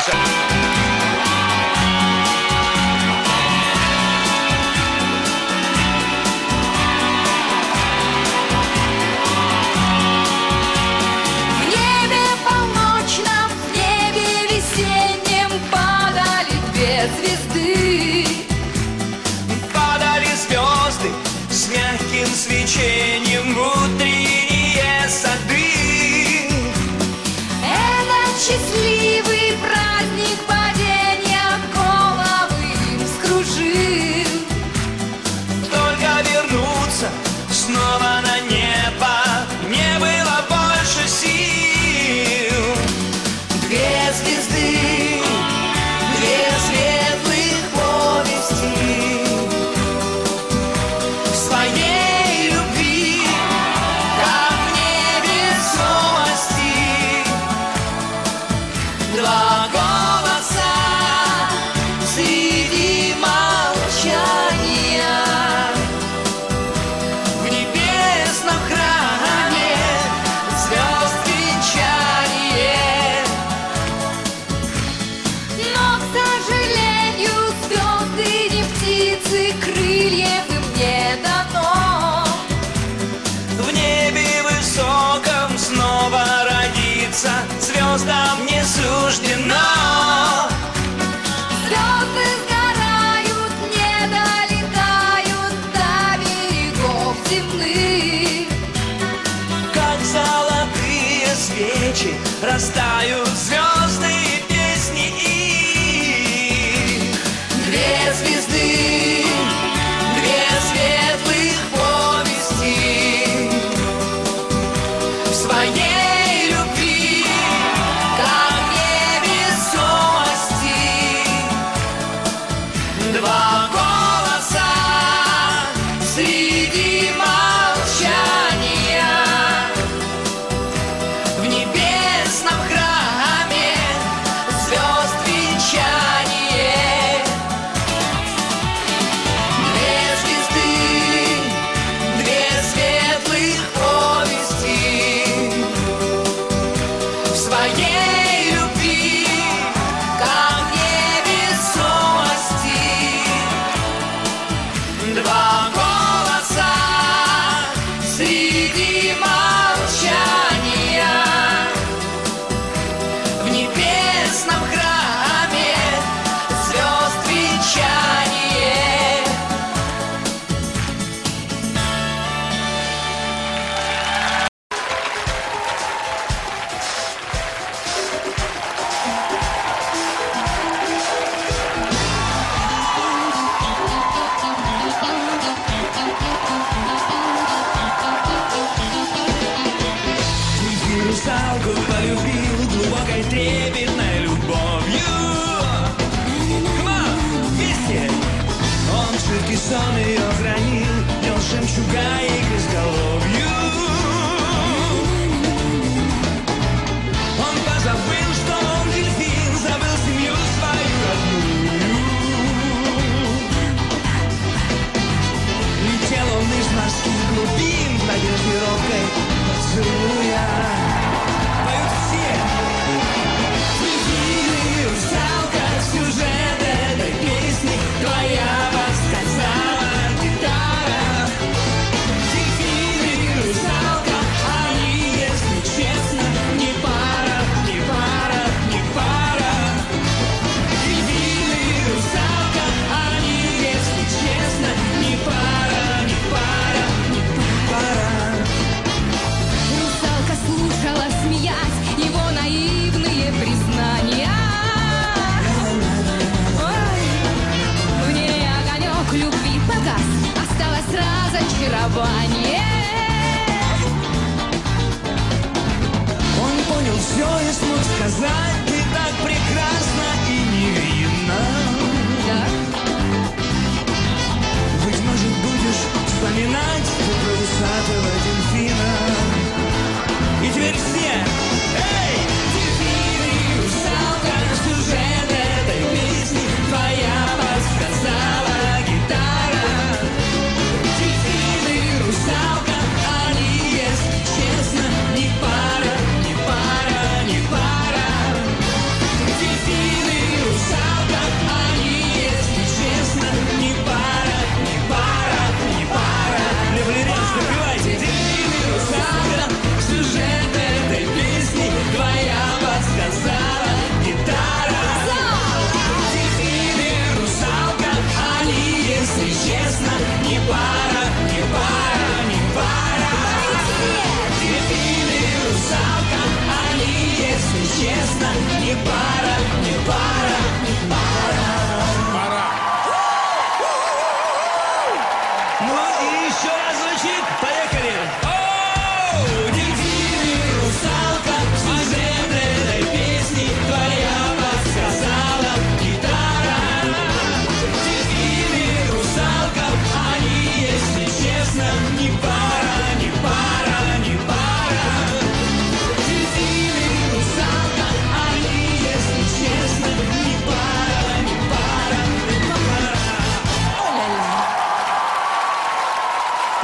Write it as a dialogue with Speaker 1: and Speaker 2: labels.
Speaker 1: Свечением в утренние сады.
Speaker 2: Этот счастливый праздник падения головы им вскружил.
Speaker 1: Только вернуться снова на небо не было больше сил. Две звезды, две светлых повести в своей любви, как в невесомости. Два голоса среди молчания. В небесном храме звезд венчание.
Speaker 2: Но, к сожалению, звезды не птицы, крыльев им не дано.
Speaker 1: В небе высоком снова родиться звездам не суждено.
Speaker 2: Звезды сгорают, не долетают до берегов земных.
Speaker 1: Как золотые свечи растают звезды и песни их. Две звезды, две светлых повести в своей любви, как невесомости. Два голоса среди молчания. В небесном храме звезд венчание. Две звезды, две светлых повести в своей любви, как невесомости. Два голоса среди молчания. В небесном храме звезд венчание. Русалку полюбил глубокой трепетной любовью. Come on, вместе! Он в жидкий сон ее хранил, нес жемчуга и к изголовью. Он позабыл, что он дельфин, забыл семью свою родную. Летел он из морских глубин в надежде робкой поцелуя. Поют все. Ты, русалка, сюжет этой песни твоя подсказала гитара. Дельфин сил.